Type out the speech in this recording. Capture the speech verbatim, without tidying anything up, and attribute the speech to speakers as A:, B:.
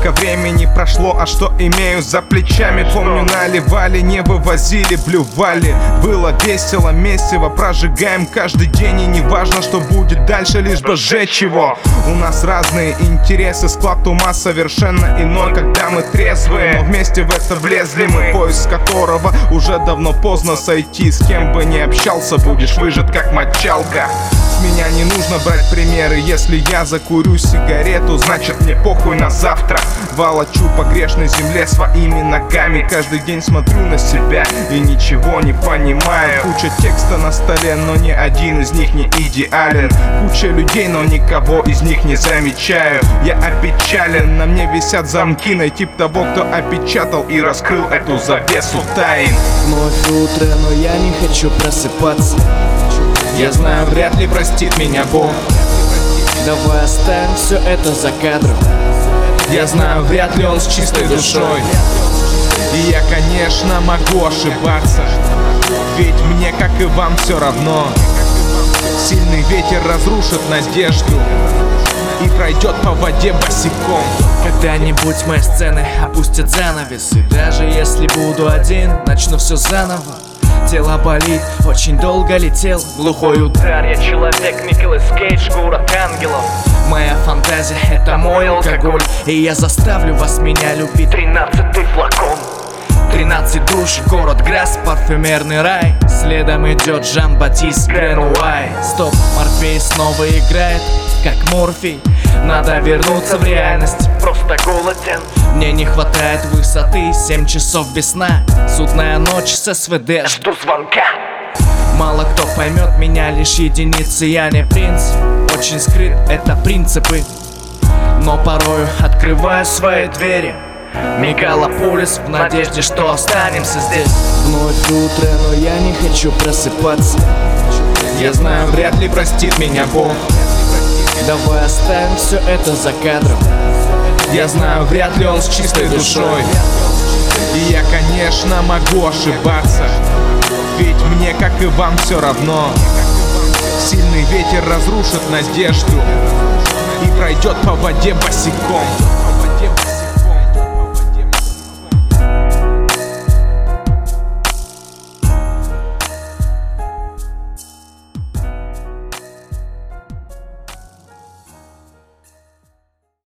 A: Сколько времени прошло, а что имею за плечами? Помню, наливали, не вывозили, блювали. Было весело, месиво, прожигаем каждый день. И не важно, что будет дальше, лишь бы сжечь его. У нас разные интересы, склад ума совершенно иной, когда мы трезвые. Но вместе в это влезли мы, поиск которого уже давно поздно сойти. С кем бы ни общался, будешь выжат как мочалка. С меня не нужно брать примеры. Если я закурю сигарету, значит мне похуй на завтра. Волочу по грешной земле своими ногами. Каждый день смотрю на себя и ничего не понимаю. Куча текста на столе, но ни один из них не идеален. Куча людей, но никого из них не замечаю. Я опечален, на мне висят замки. Найти того, кто опечатал и раскрыл эту завесу тайн.
B: Вновь утро, но я не хочу просыпаться.
A: Я знаю, вряд ли простит меня Бог.
B: Давай оставим все это за кадром.
A: Я знаю, вряд ли он с чистой душой. И я, конечно, могу ошибаться, ведь мне, как и вам, все равно. Сильный ветер разрушит надежду и пройдет по воде босиком.
B: Когда-нибудь мои сцены опустят занавесы. Даже если буду один, начну все заново. Тело болит, очень долго летел глухой удар. Я человек, Николас Кейдж, город ангелов. Моя фантазия — это мой алкоголь, и я заставлю вас меня любить. Тринадцатый флакон. Тринадцать душ, город грязь, парфюмерный рай. Следом идет Жан-Батист Гренуай. Стоп, Морфей снова играет, как Морфий. Надо вернуться в реальность, просто голоден. Мне не хватает высоты, семь часов без сна. Судная ночь с СВД, жду звонка. Мало кто поймет меня, лишь единицы, я не принц. Очень скрыт, это принципы, но порою открываю свои двери. Мегалополис в надежде, что останемся здесь. Вновь утро, но я не хочу просыпаться.
A: Я знаю, вряд ли простит меня Бог.
B: Давай оставим все это за кадром.
A: Я знаю, вряд ли он с чистой душой. И я, конечно, могу ошибаться, ведь мне, как и вам, все равно. Сильный ветер разрушит надежду и пройдет по воде босиком.